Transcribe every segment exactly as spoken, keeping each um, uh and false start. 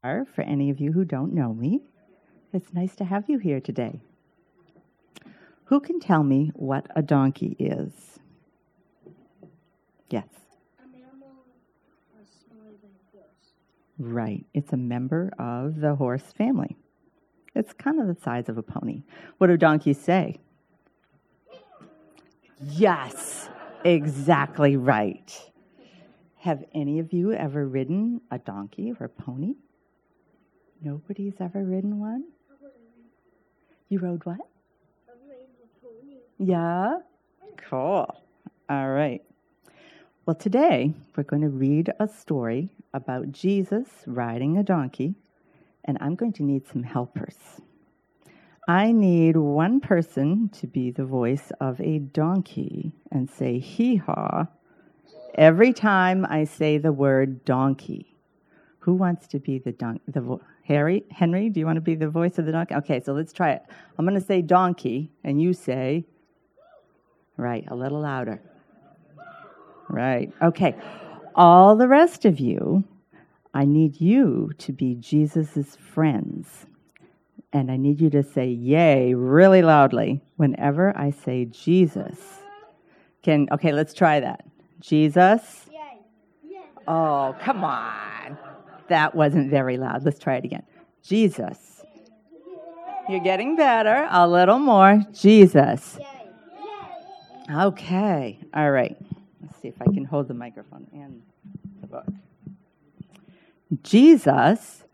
For any of you who don't know me, it's nice to have you here today. Who can tell me what a donkey is? Yes. A mammal or smaller than a horse. Right. It's a member of the horse family. It's kind of the size of a pony. What do donkeys say? Yes, exactly right. Have any of you ever ridden a donkey or a pony? Nobody's ever ridden one? You rode what? I rode a pony. Yeah? Cool. All right. Well, today we're going to read a story about Jesus riding a donkey, and I'm going to need some helpers. I need one person to be the voice of a donkey and say hee-haw every time I say the word donkey. Who wants to be the donkey? The vo- Harry? Henry, do you want to be the voice of the donkey? Okay, so let's try it. I'm going to say donkey, and you say, right, a little louder. Right, okay. All the rest of you, I need you to be Jesus' friends. And I need you to say yay really loudly whenever I say Jesus. Can okay, let's try that. Jesus. Yay. Yay. Oh, come on. That wasn't very loud. Let's try it again. Jesus. You're getting better. A little more. Jesus. Yay. Yay. Okay. All right. Let's see if I can hold the microphone and the book. Jesus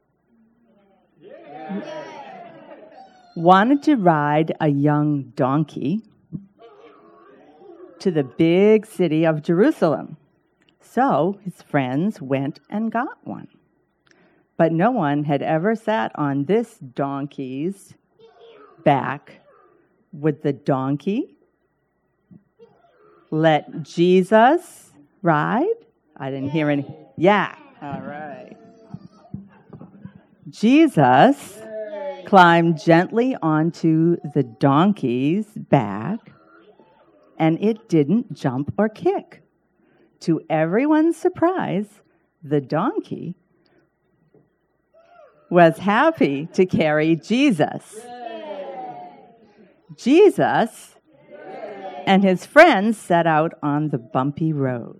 wanted to ride a young donkey to the big city of Jerusalem. So his friends went and got one. But no one had ever sat on this donkey's back. Would the donkey let Jesus ride? I didn't hear any. Yeah. All right. Jesus climbed gently onto the donkey's back, and it didn't jump or kick. To everyone's surprise, the donkey was happy to carry Jesus. Jesus and his friends set out on the bumpy road.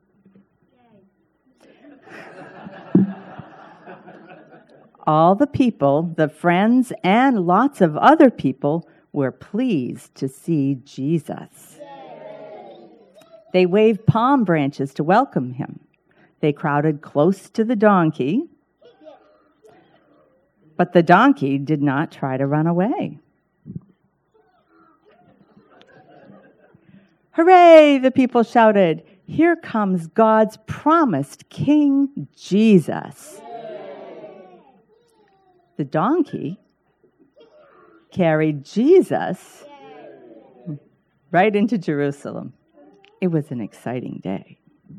All the people, the friends, and lots of other people were pleased to see Jesus. They waved palm branches to welcome him. They crowded close to the donkey, but the donkey did not try to run away. Hooray, the people shouted. Here comes God's promised King Jesus. The donkey carried Jesus right into Jerusalem. It was an exciting day.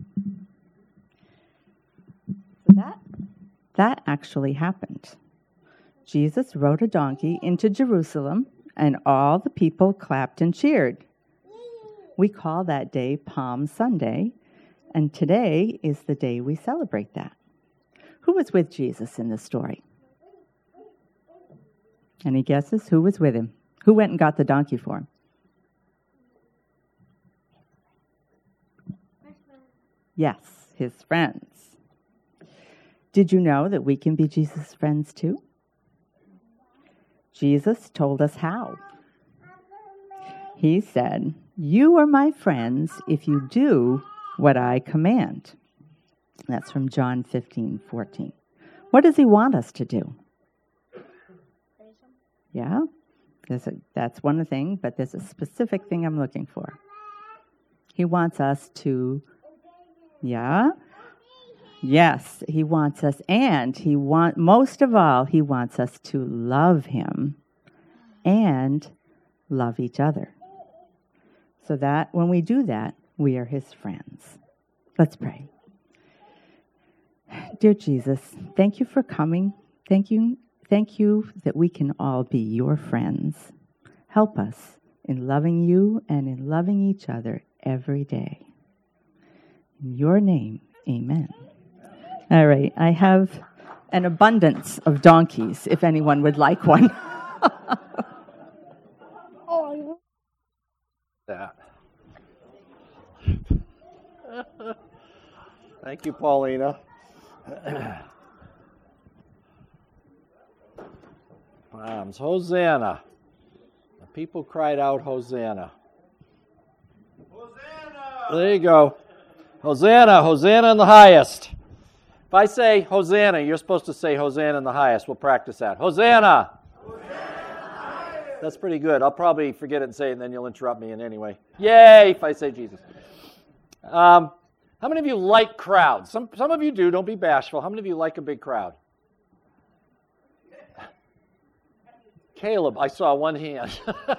So that, that actually happened. Jesus rode a donkey into Jerusalem, and all the people clapped and cheered. We call that day Palm Sunday, and today is the day we celebrate that. Who was with Jesus in this story? Any guesses? Who was with him? Who went and got the donkey for him? Yes, his friends. Did you know that we can be Jesus' friends too? Jesus told us how. He said, "You are my friends if you do what I command." That's from John fifteen fourteen. What does he want us to do? Yeah, there's a, that's one thing, but there's a specific thing I'm looking for. He wants us to, yeah, yes, he wants us, and he want most of all, he wants us to love him and love each other. So that when we do that, we are his friends. Let's pray. Dear Jesus, thank you for coming. Thank you. Thank you that we can all be your friends. Help us in loving you and in loving each other every day. In your name, amen. All right, I have an abundance of donkeys, if anyone would like one. Oh, That. Thank you, Paulina. Moms, Hosanna. The people cried out, Hosanna. Hosanna! There you go. Hosanna, Hosanna in the highest. If I say Hosanna, you're supposed to say Hosanna in the highest. We'll practice that. Hosanna! Hosanna in the highest. That's pretty good. I'll probably forget it and say it, and then you'll interrupt me in anyway. Yay, if I say Jesus. Um, how many of you like crowds? Some, some of you do. Don't be bashful. How many of you like a big crowd? Caleb, I saw one hand.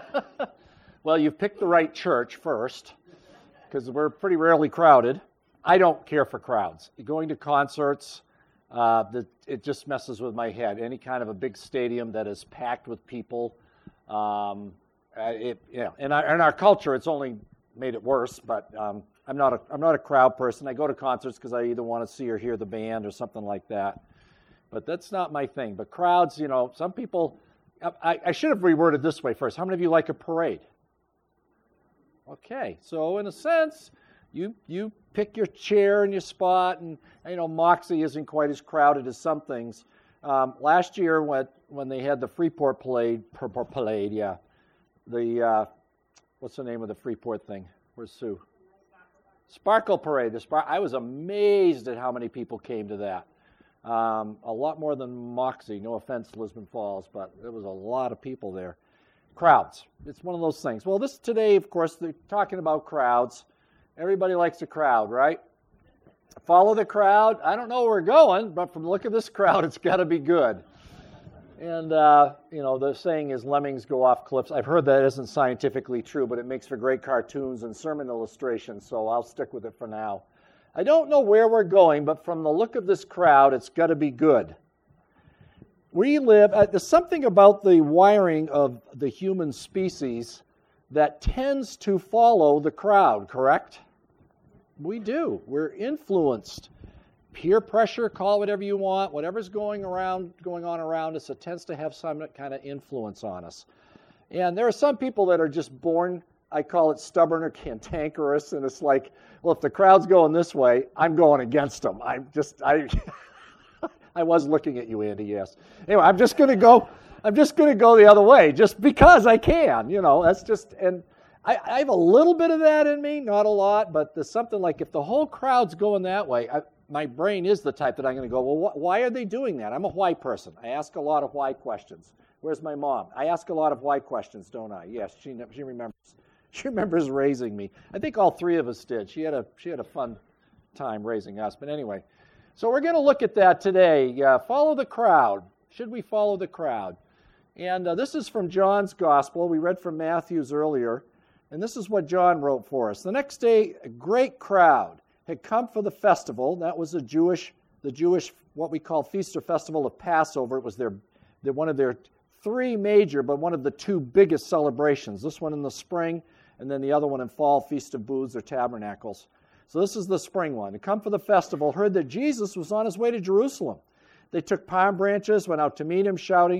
Well, you've picked the right church first, because we're pretty rarely crowded. I don't care for crowds. Going to concerts, uh, the, it just messes with my head. Any kind of a big stadium that is packed with people, um, it, you know, in our, in our culture, it's only made it worse. But um, I'm not a I'm not a crowd person. I go to concerts because I either want to see or hear the band or something like that. But that's not my thing. But crowds, you know, some people. I, I should have reworded this way first. How many of you like a parade? Okay, so in a sense, you you pick your chair and your spot, and you know Moxie isn't quite as crowded as some things. Um, last year, when when they had the Freeport Parade, parade, yeah, the uh, what's the name of the Freeport thing? Where's Sue? Sparkle Parade. The Spar- I was amazed at how many people came to that. Um, a lot more than Moxie. No offense, Lisbon Falls, but there was a lot of people there. Crowds. It's one of those things. Well, this today, of course, they're talking about crowds. Everybody likes a crowd, right? Follow the crowd. I don't know where we're going, but from the look of this crowd, it's got to be good. And, uh, you know, the saying is lemmings go off cliffs. I've heard that isn't scientifically true, but it makes for great cartoons and sermon illustrations, so I'll stick with it for now. I don't know where we're going, but from the look of this crowd, it's got to be good. We live, uh, there's something about the wiring of the human species that tends to follow the crowd, correct? We do. We're influenced. Peer pressure, call it whatever you want, whatever's going around, going on around us, it tends to have some kind of influence on us. And there are some people that are just born, I call it stubborn or cantankerous, and it's like, well, if the crowd's going this way, I'm going against them. I'm just, I, I was looking at you, Andy. Yes. Anyway, I'm just going to go. I'm just going to go the other way, just because I can. You know, that's just. And I, I have a little bit of that in me, not a lot, but there's something like if the whole crowd's going that way, I, my brain is the type that I'm going to go. Well, wh- why are they doing that? I'm a why person. I ask a lot of why questions. Where's my mom? I ask a lot of why questions, don't I? Yes, she she remembers. She remembers raising me. I think all three of us did. She had a she had a fun time raising us. But anyway, so we're going to look at that today. Uh, follow the crowd. Should we follow the crowd? And uh, this is from John's Gospel. We read from Matthew's earlier. And this is what John wrote for us. The next day, a great crowd had come for the festival. That was the Jewish, the Jewish, what we call Feast or Festival of Passover. It was their, their one of their three major, but one of the two biggest celebrations. This one in the spring, and then the other one in fall, Feast of Booths or Tabernacles. So this is the spring one. To come for the festival, heard that Jesus was on his way to Jerusalem. They took palm branches, went out to meet him, shouting,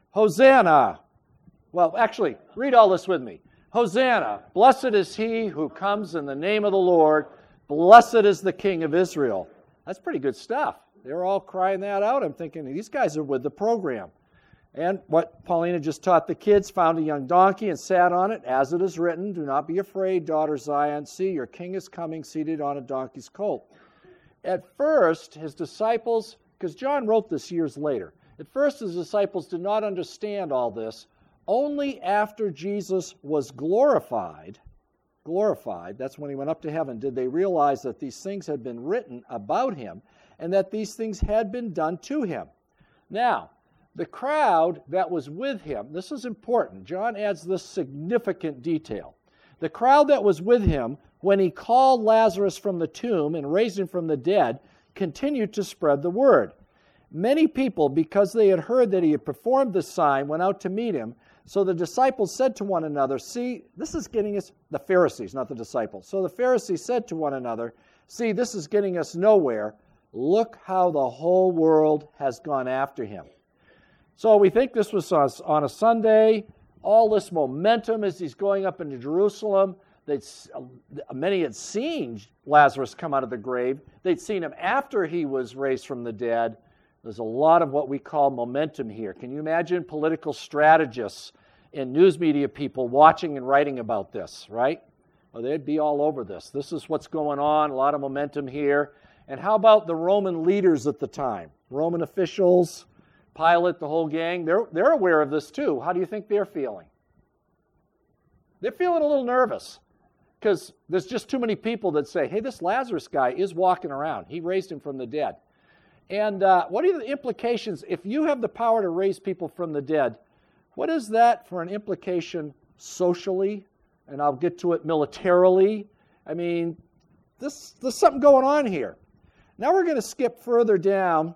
Hosanna! Well, actually, read all this with me. Hosanna! Blessed is he who comes in the name of the Lord. Blessed is the King of Israel. That's pretty good stuff. They were all crying that out. I'm thinking, these guys are with the program. And what Paulina just taught the kids, found a young donkey and sat on it, as it is written, do not be afraid, daughter Zion. See, your king is coming, seated on a donkey's colt. At first, his disciples, because John wrote this years later, at first his disciples did not understand all this. Only after Jesus was glorified, glorified, that's when he went up to heaven, did they realize that these things had been written about him and that these things had been done to him. Now, the crowd that was with him, this is important. John adds this significant detail. The crowd that was with him when he called Lazarus from the tomb and raised him from the dead continued to spread the word. Many people, because they had heard that he had performed this sign, went out to meet him. So the disciples said to one another, see, this is getting us, the Pharisees, not the disciples. So the Pharisees said to one another, see, this is getting us nowhere. Look how the whole world has gone after him. So we think this was on a Sunday. All this momentum as he's going up into Jerusalem. They'd, many had seen Lazarus come out of the grave. They'd seen him after he was raised from the dead. There's a lot of what we call momentum here. Can you imagine political strategists and news media people watching and writing about this, right? Well, they'd be all over this. This is what's going on, a lot of momentum here. And how about the Roman leaders at the time? Roman officials, Pilate, the whole gang, they're, they're aware of this too. How do you think they're feeling? They're feeling a little nervous because there's just too many people that say, hey, this Lazarus guy is walking around. He raised him from the dead. And uh, what are the implications? If you have the power to raise people from the dead, what is that for an implication socially? And I'll get to it militarily. I mean, this, there's something going on here. Now we're going to skip further down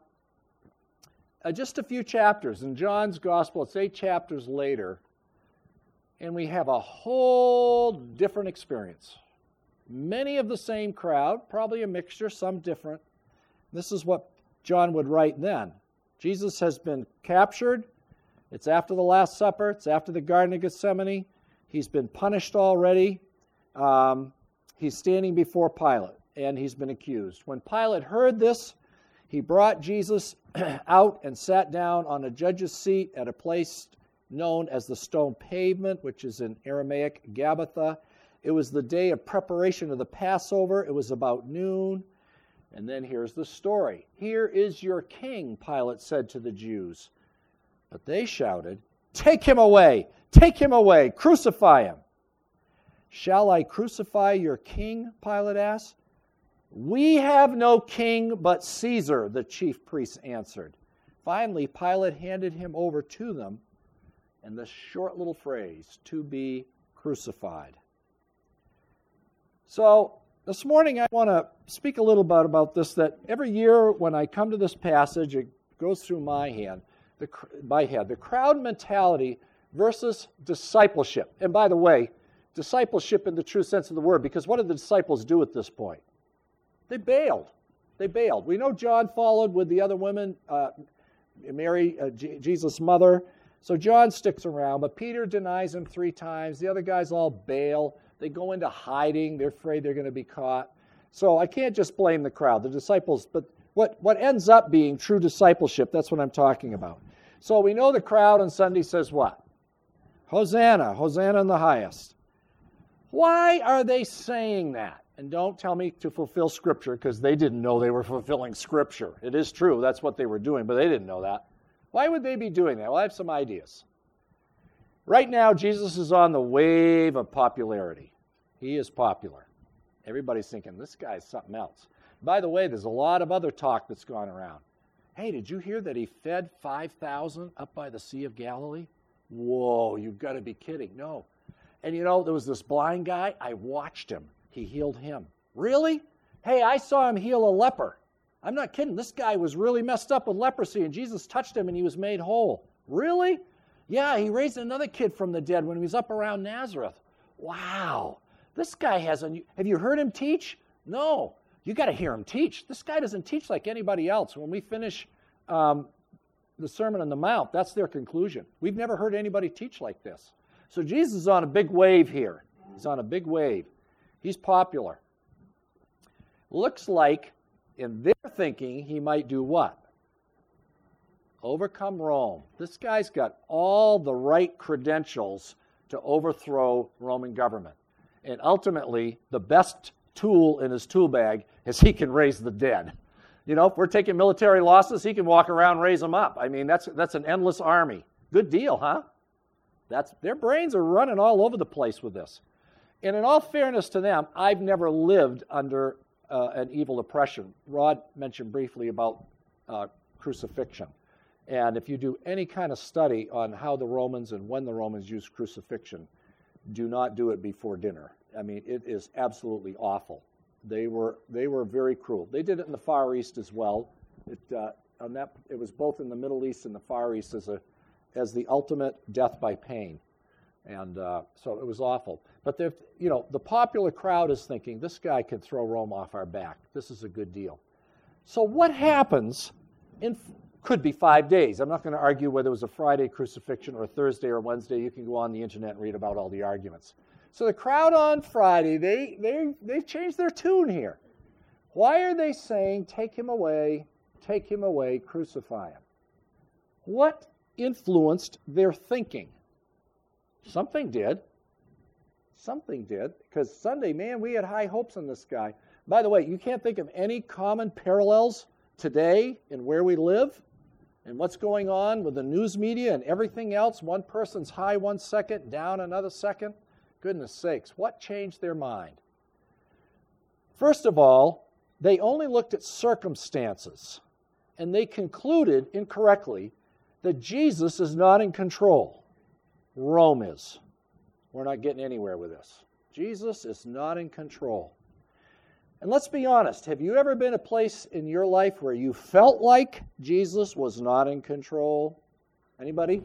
uh, just a few chapters. In John's Gospel, it's eight chapters later, and we have a whole different experience. Many of the same crowd, probably a mixture, some different. This is what John would write then. Jesus has been captured. It's after the Last Supper. It's after the Garden of Gethsemane. He's been punished already. Um, he's standing before Pilate, and he's been accused. When Pilate heard this, he brought Jesus out and sat down on a judge's seat at a place known as the Stone Pavement, which is in Aramaic, Gabbatha. It was the day of preparation of the Passover. It was about noon. And then here's the story. Here is your king, Pilate said to the Jews. But they shouted, take him away! Take him away! Crucify him! Shall I crucify your king? Pilate asked. We have no king but Caesar, the chief priests answered. Finally, Pilate handed him over to them, and the short little phrase, to be crucified. So, this morning I want to speak a little bit about this, that every year when I come to this passage, it goes through my hand, the, my head, the crowd mentality versus discipleship. And by the way, discipleship in the true sense of the word, because what did the disciples do at this point? They bailed. They bailed. We know John followed with the other women, uh, Mary, uh, J- Jesus' mother. So John sticks around, but Peter denies him three times. The other guys all bail. They go into hiding. They're afraid they're going to be caught. So I can't just blame the crowd, the disciples. But what, what ends up being true discipleship, that's what I'm talking about. So we know the crowd on Sunday says what? Hosanna, Hosanna in the highest. Why are they saying that? And don't tell me to fulfill Scripture, because they didn't know they were fulfilling Scripture. It is true, that's what they were doing, but they didn't know that. Why would they be doing that? Well, I have some ideas. Right now, Jesus is on the wave of popularity. He is popular. Everybody's thinking, this guy's something else. By the way, there's a lot of other talk that's gone around. Hey, did you hear that he fed five thousand up by the Sea of Galilee? Whoa, you've got to be kidding. No. And you know, there was this blind guy. I watched him. He healed him. Really? Hey, I saw him heal a leper. I'm not kidding. This guy was really messed up with leprosy, and Jesus touched him, and he was made whole. Really? Yeah, he raised another kid from the dead when he was up around Nazareth. Wow. This guy has a... Have you heard him teach? No. You got to hear him teach. This guy doesn't teach like anybody else. When we finish um, the Sermon on the Mount, that's their conclusion. We've never heard anybody teach like this. So Jesus is on a big wave here. He's on a big wave. He's popular. Looks like, in their thinking, he might do what? Overcome Rome. This guy's got all the right credentials to overthrow Roman government. And ultimately, the best tool in his tool bag is he can raise the dead. You know, if we're taking military losses, he can walk around and raise them up. I mean, that's that's an endless army. Good deal, huh? That's their brains are running all over the place with this. And in all fairness to them, I've never lived under uh, an evil oppression. Rod mentioned briefly about uh, crucifixion. And if you do any kind of study on how the Romans and when the Romans used crucifixion, do not do it before dinner. I mean, it is absolutely awful. They were they were very cruel. They did it in the Far East as well. It uh, on that it was both in the Middle East and the Far East as a as the ultimate death by pain, and uh, so it was awful. But you know, the popular crowd is thinking this guy can throw Rome off our back. This is a good deal. So what happens in, could be five days. I'm not going to argue whether it was a Friday crucifixion or a Thursday or Wednesday. You can go on the internet and read about all the arguments. So the crowd on Friday, they, they, they've changed their tune here. Why are they saying, take him away, take him away, crucify him? What influenced their thinking? Something did. Something did. Because Sunday, man, we had high hopes in this guy. By the way, you can't think of any common parallels today in where we live and what's going on with the news media and everything else. One person's high one second, down another second. Goodness sakes, what changed their mind? First of all, they only looked at circumstances, and they concluded incorrectly that Jesus is not in control. Rome is. We're not getting anywhere with this. Jesus is not in control. And let's be honest, have you ever been in a place in your life where you felt like Jesus was not in control? Anybody?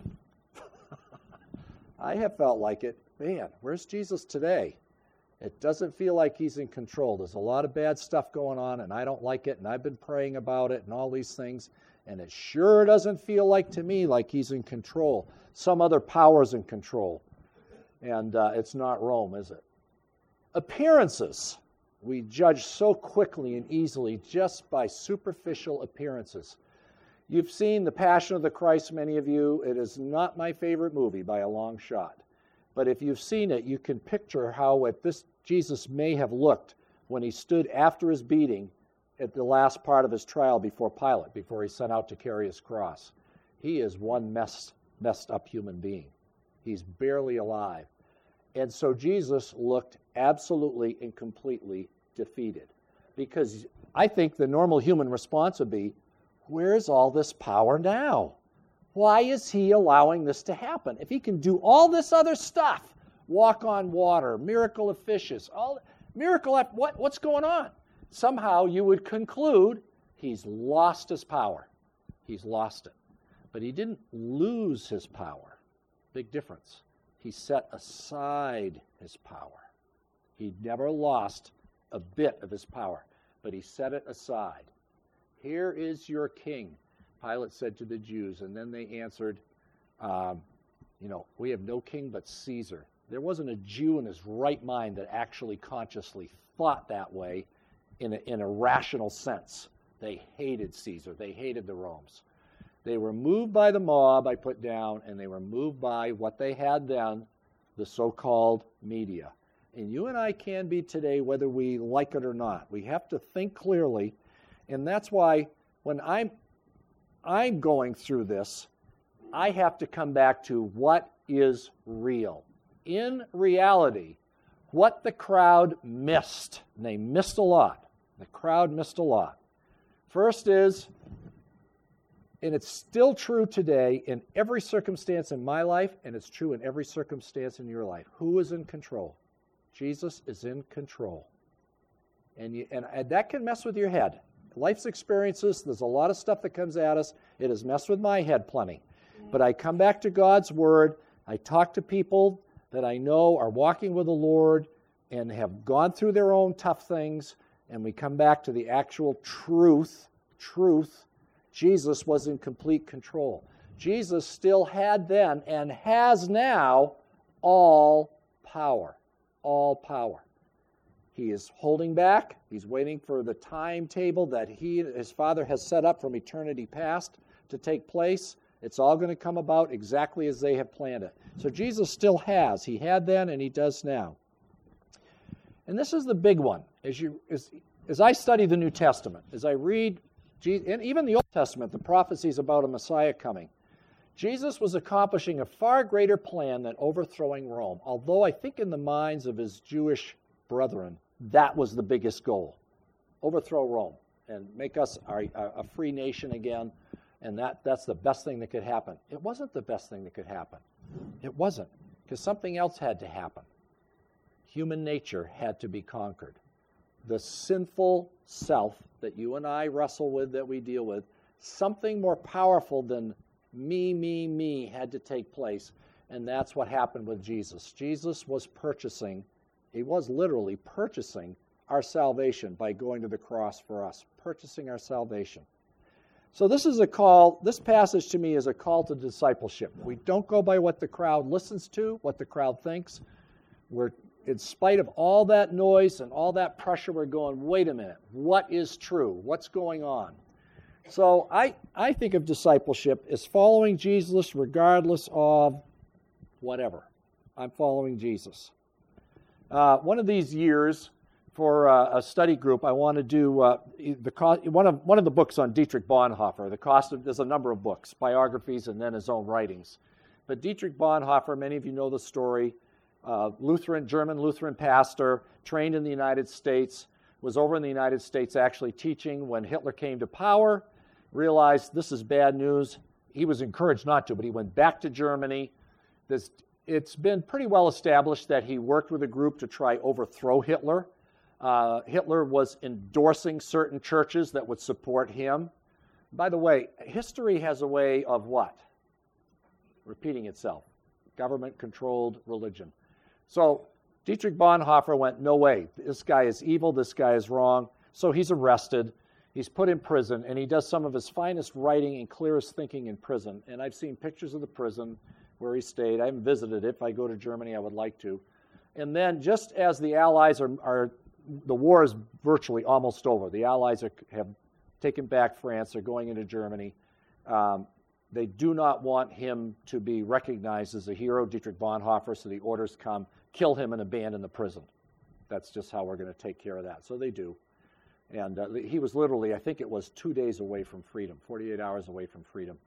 I have felt like it. Man, where's Jesus today? It doesn't feel like he's in control. There's a lot of bad stuff going on, and I don't like it, and I've been praying about it and all these things, and it sure doesn't feel like to me like he's in control. Some other power's in control, and uh, it's not Rome, is it? Appearances. We judge so quickly and easily just by superficial appearances. You've seen The Passion of the Christ, many of you. It is not my favorite movie by a long shot. But if you've seen it, you can picture how what this Jesus may have looked when he stood after his beating at the last part of his trial before Pilate, before he sent out to carry his cross. He is one messed, messed up human being. He's barely alive. And so Jesus looked absolutely and completely defeated. Because I think the normal human response would be, where's all this power now? Why is he allowing this to happen? If he can do all this other stuff, walk on water, miracle of fishes, all miracle, what, what's going on? Somehow you would conclude he's lost his power. He's lost it. But he didn't lose his power. Big difference. He set aside his power. He never lost a bit of his power, but he set it aside. Here is your king, Pilate said to the Jews, and then they answered, um, you know, we have no king but Caesar. There wasn't a Jew in his right mind that actually consciously thought that way in a, in a rational sense. They hated Caesar. They hated the Romans. They were moved by the mob, I put down, and they were moved by what they had then, the so-called media. And you and I can be today whether we like it or not. We have to think clearly, and that's why when I'm I'm going through this, I have to come back to what is real. In reality, what the crowd missed, and they missed a lot. The crowd missed a lot. First is, and it's still true today in every circumstance in my life, and it's true in every circumstance in your life. Who is in control? Jesus is in control. And, you, and, and that can mess with your head. Life's experiences, there's a lot of stuff that comes at us. It has messed with my head plenty. But I come back to God's Word. I talk to people that I know are walking with the Lord and have gone through their own tough things, and we come back to the actual truth. Truth. Jesus was in complete control. Jesus still had then and has now all power. All power. He is holding back. He's waiting for the timetable that he, his Father has set up from eternity past to take place. It's all going to come about exactly as they have planned it. So Jesus still has. He had then and he does now. And this is the big one. As you, as, as I study the New Testament, as I read, and even the Old Testament, the prophecies about a Messiah coming, Jesus was accomplishing a far greater plan than overthrowing Rome, although I think in the minds of his Jewish brethren, that was the biggest goal. Overthrow Rome and make us our, a free nation again, and that, that's the best thing that could happen. It wasn't the best thing that could happen. It wasn't, because something else had to happen. Human nature had to be conquered. The sinful self that you and I wrestle with, that we deal with, something more powerful than me, me, me had to take place, and that's what happened with Jesus. Jesus was purchasing He was literally purchasing our salvation by going to the cross for us, purchasing our salvation. So this is a call, this passage to me is a call to discipleship. We don't go by what the crowd listens to, what the crowd thinks. We're, in spite of all that noise and all that pressure, we're going, wait a minute, what is true? What's going on? So I, I think of discipleship as following Jesus regardless of whatever. I'm following Jesus. Uh, one of these years, for uh, a study group, I want to do uh, the cost, one of one of the books on Dietrich Bonhoeffer. The cost of there's a number of books, biographies, and then his own writings. But Dietrich Bonhoeffer, many of you know the story. Uh, Lutheran, German Lutheran pastor, trained in the United States, was over in the United States actually teaching when Hitler came to power. Realized this is bad news. He was encouraged not to, but he went back to Germany. This, it's been pretty well established that he worked with a group to try overthrow Hitler. Uh, Hitler was endorsing certain churches that would support him. By the way, history has a way of what? Repeating itself. Government-controlled religion. So Dietrich Bonhoeffer went, no way, this guy is evil, this guy is wrong. So he's arrested, he's put in prison, and he does some of his finest writing and clearest thinking in prison. And I've seen pictures of the prison where he stayed. I haven't visited it. If I go to Germany, I would like to. And then just as the Allies are, are the war is virtually almost over. The Allies are, have taken back France. They're going into Germany. Um, they do not want him to be recognized as a hero, Dietrich Bonhoeffer, so the orders come, kill him and abandon the prison. That's just how we're going to take care of that. So they do. And uh, he was literally, I think it was two days away from freedom, forty-eight hours away from freedom.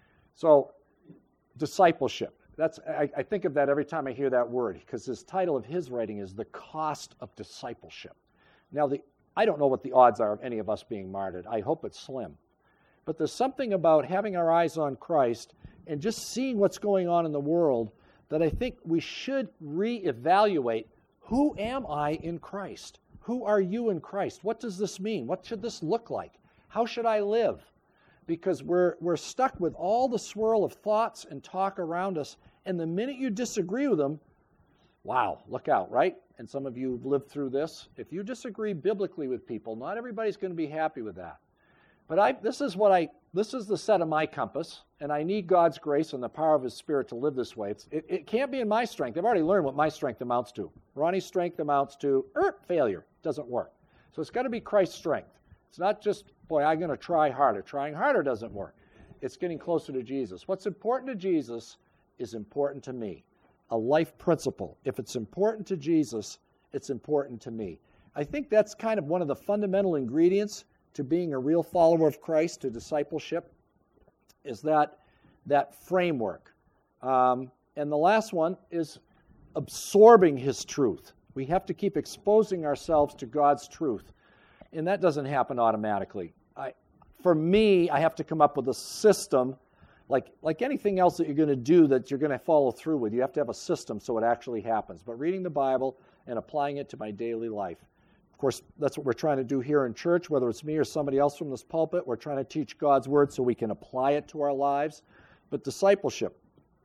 So discipleship. That's, I, I think of that every time I hear that word, because his title of his writing is The Cost of Discipleship. Now, the, I don't know what the odds are of any of us being martyred. I hope it's slim. But there's something about having our eyes on Christ and just seeing what's going on in the world that I think we should reevaluate, who am I in Christ? Who are you in Christ? What does this mean? What should this look like? How should I live? Because we're we're stuck with all the swirl of thoughts and talk around us, and the minute you disagree with them, wow, look out, right? And some of you have lived through this. If you disagree biblically with people, not everybody's going to be happy with that. But I this is what I this is the set of my compass, and I need God's grace and the power of His Spirit to live this way. It's, it, it can't be in my strength. I've already learned what my strength amounts to. Ronnie's strength amounts to er, failure. Doesn't work. So it's got to be Christ's strength. It's not just, boy, I'm going to try harder. Trying harder doesn't work. It's getting closer to Jesus. What's important to Jesus is important to me. A life principle. If it's important to Jesus, it's important to me. I think that's kind of one of the fundamental ingredients to being a real follower of Christ, to discipleship, is that, that framework. Um, and the last one is absorbing His truth. We have to keep exposing ourselves to God's truth. And that doesn't happen automatically. I, for me, I have to come up with a system, like, like anything else that you're going to do that you're going to follow through with. You have to have a system so it actually happens. But reading the Bible and applying it to my daily life. Of course, that's what we're trying to do here in church, whether it's me or somebody else from this pulpit. We're trying to teach God's Word so we can apply it to our lives. But discipleship.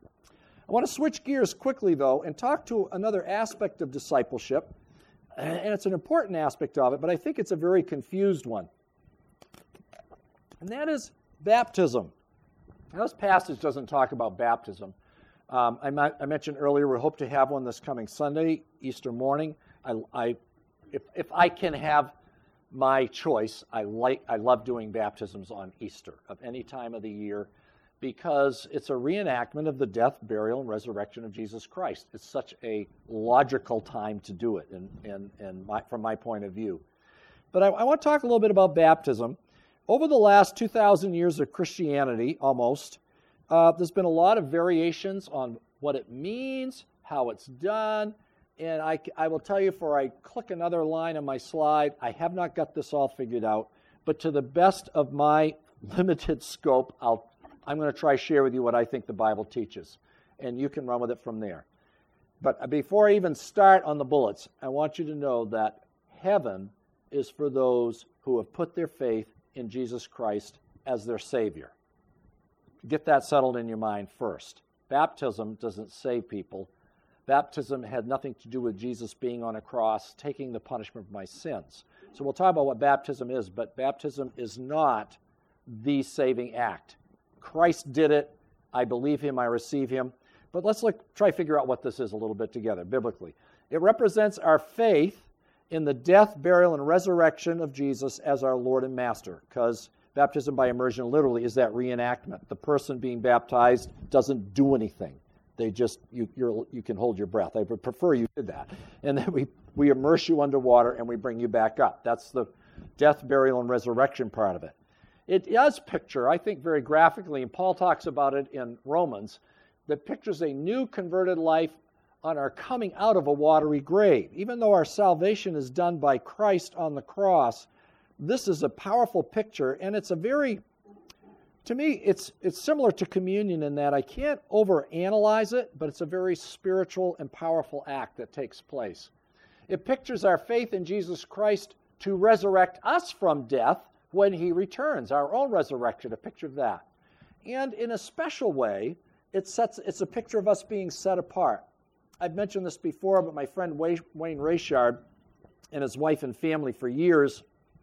I want to switch gears quickly, though, and talk to another aspect of discipleship. And it's an important aspect of it, but I think it's a very confused one. And that is baptism. Now, this passage doesn't talk about baptism. Um, I, I mentioned earlier we hope to have one this coming Sunday, Easter morning. I, I, if, if I can have my choice, I like I love doing baptisms on Easter of any time of the year, because it's a reenactment of the death, burial, and resurrection of Jesus Christ. It's such a logical time to do it, and and and my, from my point of view. But I, I want to talk a little bit about baptism. Over the last two thousand years of Christianity, almost, uh, there's been a lot of variations on what it means, how it's done, and I, I will tell you, before I click another line on my slide, I have not got this all figured out, but to the best of my limited scope, I'll I'm going to try to share with you what I think the Bible teaches, and you can run with it from there. But before I even start on the bullets, I want you to know that heaven is for those who have put their faith in Jesus Christ as their Savior. Get that settled in your mind first. Baptism doesn't save people. Baptism had nothing to do with Jesus being on a cross, taking the punishment for my sins. So we'll talk about what baptism is, but baptism is not the saving act. Christ did it. I believe him. I receive him. But let's look, try to figure out what this is a little bit together, biblically. It represents our faith in the death, burial, and resurrection of Jesus as our Lord and Master, because baptism by immersion literally is that reenactment. The person being baptized doesn't do anything. They just, you you're, you can hold your breath. I would prefer you did that. And then we, we immerse you underwater and we bring you back up. That's the death, burial, and resurrection part of it. It does picture, I think very graphically, and Paul talks about it in Romans, that pictures a new converted life on our coming out of a watery grave. Even though our salvation is done by Christ on the cross, this is a powerful picture, and it's a very, to me, it's it's similar to communion in that I can't overanalyze it, but it's a very spiritual and powerful act that takes place. It pictures our faith in Jesus Christ to resurrect us from death when he returns, our own resurrection, a picture of that. And in a special way, it sets it's a picture of us being set apart. I've mentioned this before, but my friend Wayne Rayshard and his wife and family for years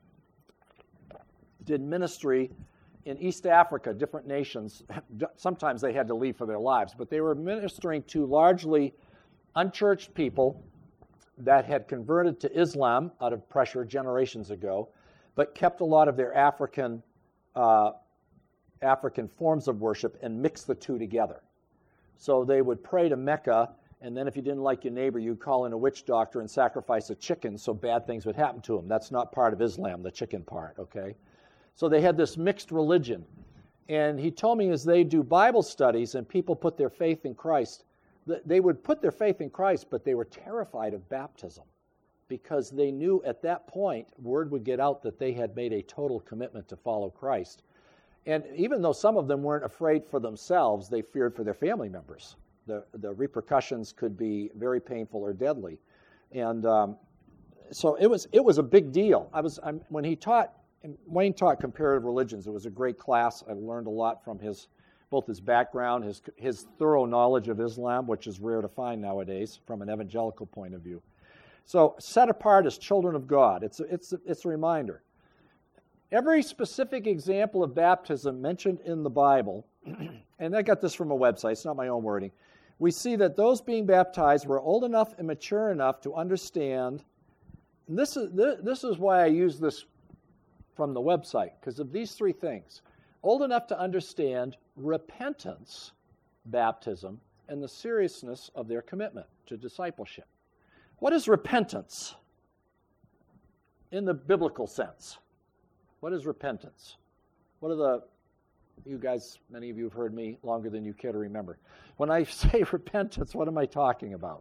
did ministry in East Africa, different nations. Sometimes they had to leave for their lives, but they were ministering to largely unchurched people that had converted to Islam out of pressure generations ago, but kept a lot of their African uh, African forms of worship and mixed the two together. So they would pray to Mecca, and then if you didn't like your neighbor, you'd call in a witch doctor and sacrifice a chicken so bad things would happen to him. That's not part of Islam, the chicken part, okay? So they had this mixed religion. And he told me as they do Bible studies and people put their faith in Christ, they would put their faith in Christ, but they were terrified of baptism because they knew at that point word would get out that they had made a total commitment to follow Christ. And even though some of them weren't afraid for themselves, they feared for their family members. The, the repercussions could be very painful or deadly. And um, so it was it was a big deal. I was I'm, when he taught, Wayne taught comparative religions. It was a great class. I learned a lot from his both his background, his his thorough knowledge of Islam, which is rare to find nowadays from an evangelical point of view. So set apart as children of God. It's a, it's a, it's a reminder. Every specific example of baptism mentioned in the Bible, and I got this from a website, it's not my own wording, we see that those being baptized were old enough and mature enough to understand, and this is, this is why I use this from the website, because of these three things. Old enough to understand repentance, baptism, and the seriousness of their commitment to discipleship. What is repentance in the biblical sense? What is repentance? What are the, you guys, many of you have heard me longer than you care to remember. When I say repentance, what am I talking about?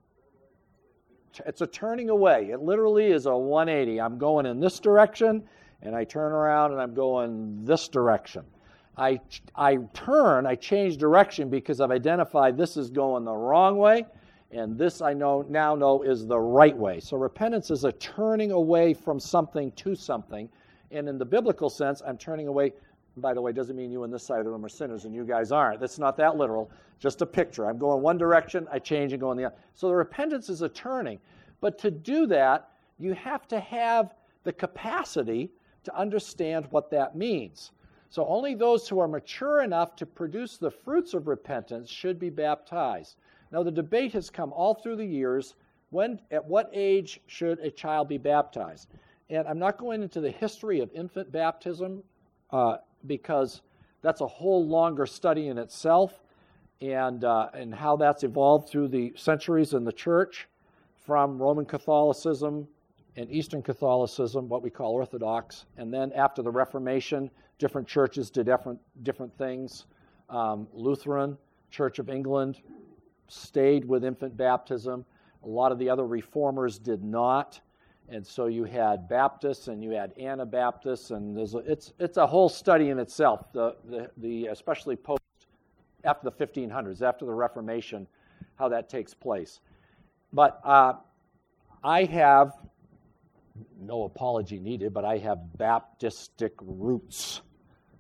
It's a turning away. It literally is a one eighty. I'm going in this direction, and I turn around and I'm going this direction. I, I turn, I change direction because I've identified this is going the wrong way, and this I know now know is the right way. So repentance is a turning away from something to something. And in the biblical sense, I'm turning away. By the way, doesn't mean you on this side of the room are sinners and you guys aren't. That's not that literal. Just a picture. I'm going one direction, I change and go in the other. So the repentance is a turning. But to do that, you have to have the capacity to understand what that means. So only those who are mature enough to produce the fruits of repentance should be baptized. Now the debate has come all through the years. When, at what age should a child be baptized? And I'm not going into the history of infant baptism uh, because that's a whole longer study in itself, and uh, and how that's evolved through the centuries in the church, from Roman Catholicism and Eastern Catholicism, what we call Orthodox, and then after the Reformation, different churches did different different things. Um, Lutheran, Church of England, stayed with infant baptism. A lot of the other reformers did not. And so you had Baptists and you had Anabaptists, and there's a, it's it's a whole study in itself. The the, the especially post after the fifteen hundreds, after the Reformation, how that takes place. But uh, I have no apology needed, but I have Baptistic roots.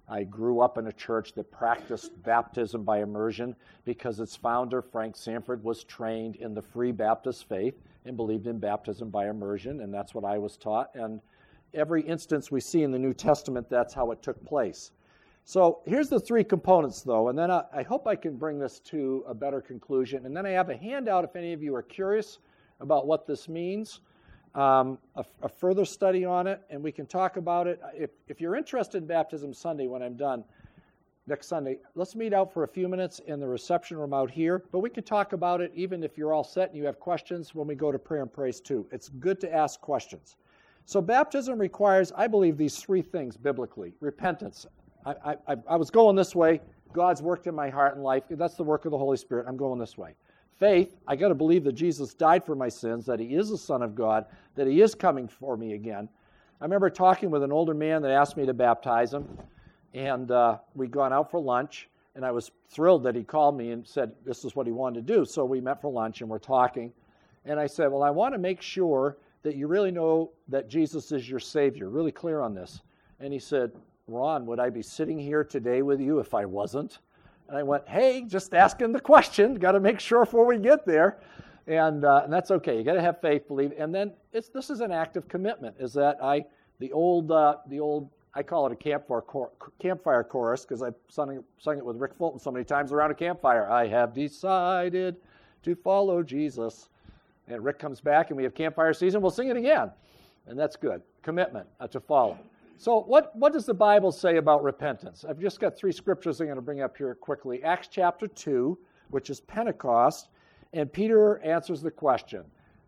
I grew up in a church that practiced baptism by immersion because its founder, Frank Sanford, was trained in the Free Baptist faith and believed in baptism by immersion, and that's what I was taught. And every instance we see in the New Testament, that's how it took place. So here's the three components, though, and then I, I hope I can bring this to a better conclusion. And then I have a handout if any of you are curious about what this means, um, a, a further study on it, and we can talk about it. If, if you're interested in Baptism Sunday when I'm done next Sunday, let's meet out for a few minutes in the reception room out here, but we can talk about it even if you're all set and you have questions when we go to prayer and praise too. It's good to ask questions. So baptism requires, I believe, these three things biblically. Repentance. I, I, I was going this way. God's worked in my heart and life. That's the work of the Holy Spirit. I'm going this way. Faith. I got to believe that Jesus died for my sins, that he is the Son of God, that he is coming for me again. I remember talking with an older man that asked me to baptize him, and uh, we'd gone out for lunch, and I was thrilled that he called me and said this is what he wanted to do. So we met for lunch, and we're talking, and I said, well, I want to make sure that you really know that Jesus is your Savior, really clear on this. And he said, Ron, would I be sitting here today with you if I wasn't? And I went, hey, just asking the question. Got to make sure before we get there. And, uh, and that's okay. You got to have faith, believe. And then it's, this is an act of commitment. Is that I the old uh, the old I call it a campfire cor- campfire chorus because I've sung, sung it with Rick Fulton so many times around a campfire. I have decided to follow Jesus. And Rick comes back and we have campfire season. We'll sing it again, and that's good. Commitment uh, to follow. So what, what does the Bible say about repentance? I've just got three scriptures I'm going to bring up here quickly. Acts chapter two, which is Pentecost, and Peter answers the question.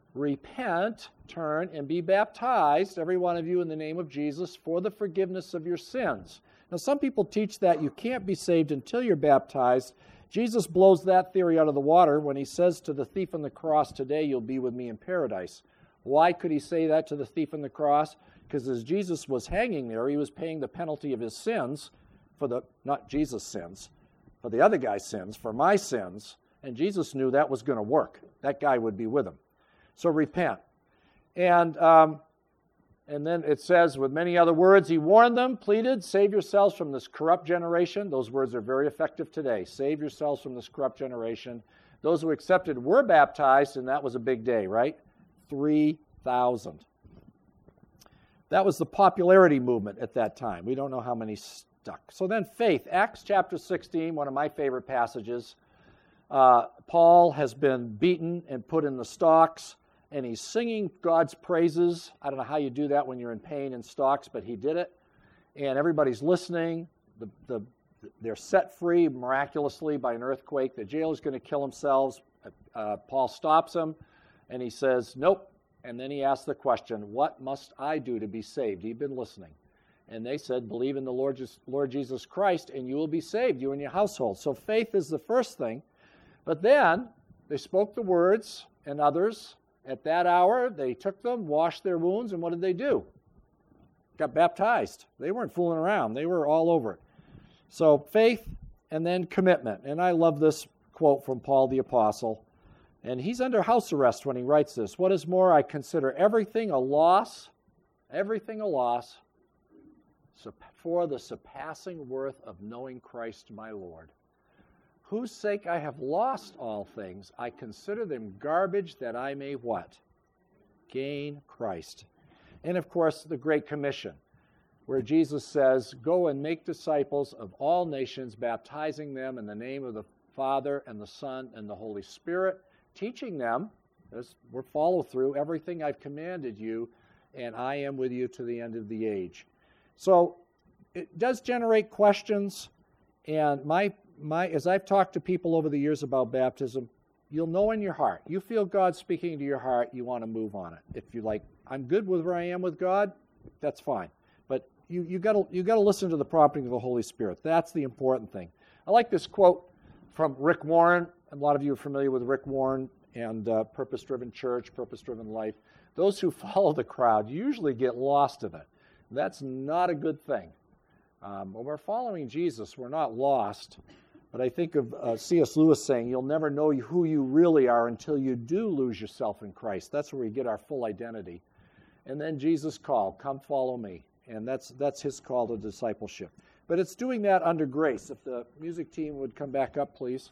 Repent, turn, and be baptized, every one of you, in the name of Jesus for the forgiveness of your sins. Now, some people teach that you can't be saved until you're baptized. Jesus blows that theory out of the water when he says to the thief on the cross, today you'll be with me in paradise. Why could he say that to the thief on the cross? Because as Jesus was hanging there, he was paying the penalty of his sins for the, not Jesus' sins, for the other guy's sins, for my sins, and Jesus knew that was going to work. That guy would be with him. So repent. And um, and then it says, with many other words, he warned them, pleaded, save yourselves from this corrupt generation. Those words are very effective today. Save yourselves from this corrupt generation. Those who accepted were baptized, and that was a big day, right? three thousand. That was the popularity movement at that time. We don't know how many stuck. So then faith. Acts chapter sixteen, one of my favorite passages. Uh, Paul has been beaten and put in the stocks, and he's singing God's praises. I don't know how you do that when you're in pain in stocks, but he did it. And everybody's listening. The, the, they're set free miraculously by an earthquake. The jailer's going to kill themselves. Uh, Paul stops him, and he says, nope. And then he asks the question, what must I do to be saved? He'd been listening. And they said, believe in the Lord, Lord Jesus Christ, and you will be saved, you and your household. So faith is the first thing. But then they spoke the words, and others, at that hour, they took them, washed their wounds, and what did they do? Got baptized. They weren't fooling around. They were all over it. So faith and then commitment. And I love this quote from Paul the Apostle. And he's under house arrest when he writes this. What is more, I consider everything a loss, everything a loss, for the surpassing worth of knowing Christ my Lord, whose sake I have lost all things. I consider them garbage that I may what? Gain Christ. And of course, the Great Commission, where Jesus says, go and make disciples of all nations, baptizing them in the name of the Father and the Son and the Holy Spirit, teaching them, as we're follow through, everything I've commanded you, and I am with you to the end of the age. So it does generate questions, and my my as I've talked to people over the years about baptism, you'll know in your heart. You feel God speaking to your heart, you want to move on it. If you like, I'm good with where I am with God, that's fine. But you you got to you got to listen to the prompting of the Holy Spirit. That's the important thing. I like this quote from Rick Warren. A lot of you are familiar with Rick Warren and uh, Purpose-Driven Church, Purpose-Driven Life. Those who follow the crowd usually get lost in it. That's not a good thing. Um, when we're following Jesus, we're not lost. But I think of uh, C S Lewis saying, you'll never know who you really are until you do lose yourself in Christ. That's where we get our full identity. And then Jesus called, come follow me. And that's that's his call to discipleship. but it's doing that under grace. If the music team would come back up, please.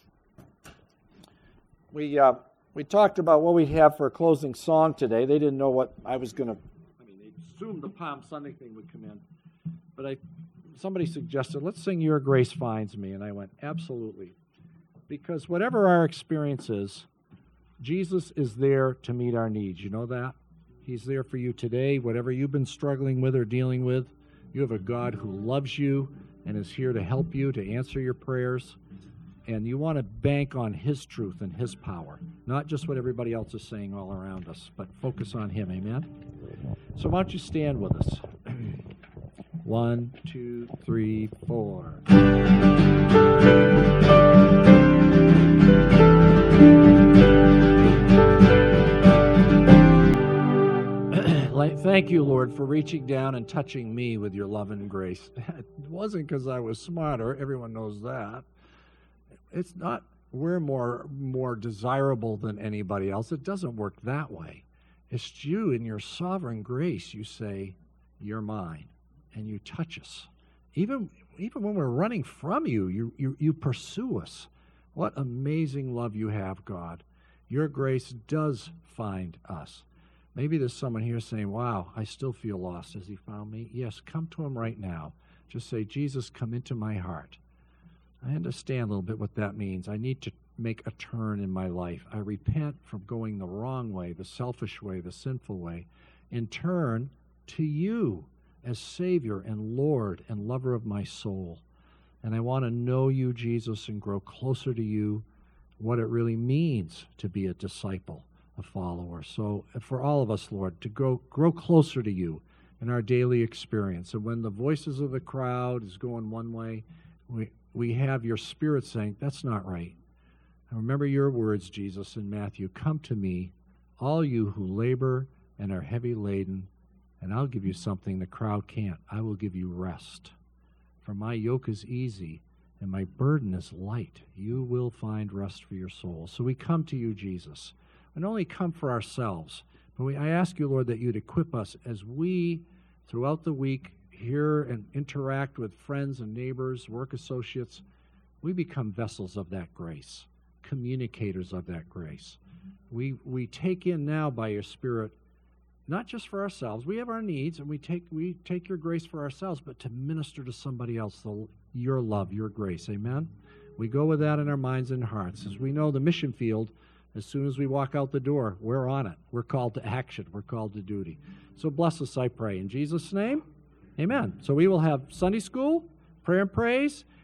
We uh, we talked about what we have for a closing song today. They didn't know what I was going to, I mean, they assumed the Palm Sunday thing would come in. But I, somebody suggested, let's sing Your Grace Finds Me. And I went, absolutely. Because whatever our experience is, Jesus is there to meet our needs. You know that? He's there for you today. Whatever you've been struggling with or dealing with, you have a God who loves you and is here to help you, to answer your prayers. And you want to bank on His truth and His power, not just what everybody else is saying all around us, but focus on Him. Amen? So why don't you stand with us? One, two, three, four. Thank you, Lord, for reaching down and touching me with your love and grace. It wasn't because I was smarter. Everyone knows that. It's not we're more more desirable than anybody else. It doesn't work that way. It's you in your sovereign grace. You say, you're mine, and you touch us. Even even when we're running from you, you, you, you pursue us. What amazing love you have, God. Your grace does find us. Maybe there's someone here saying, wow, I still feel lost. Has He found me? Yes, come to Him right now. Just say, Jesus, come into my heart. I understand a little bit what that means. I need to make a turn in my life. I repent from going the wrong way, the selfish way, the sinful way, and turn to you as Savior and Lord and lover of my soul. And I want to know you, Jesus, and grow closer to you, what it really means to be a disciple, a follower. So for all of us, Lord, to grow, grow closer to you in our daily experience. And when the voices of the crowd is going one way, we, we have your Spirit saying, that's not right. And remember your words, Jesus, in Matthew, come to me, all you who labor and are heavy laden, and I'll give you something the crowd can't. I will give you rest. For my yoke is easy and my burden is light. You will find rest for your soul. So we come to you, Jesus. We don't only come for ourselves, but we, I ask you, Lord, that you'd equip us as we, throughout the week, hear and interact with friends and neighbors, work associates. We become vessels of that grace, communicators of that grace. We we take in now by your Spirit, not just for ourselves. We have our needs, and we take we take your grace for ourselves, but to minister to somebody else, the, your love, your grace. Amen? We go with that in our minds and hearts. As we know, the mission field, as soon as we walk out the door, we're on it. We're called to action. We're called to duty. So bless us, I pray. In Jesus' name, amen. So we will have Sunday school, prayer and praise,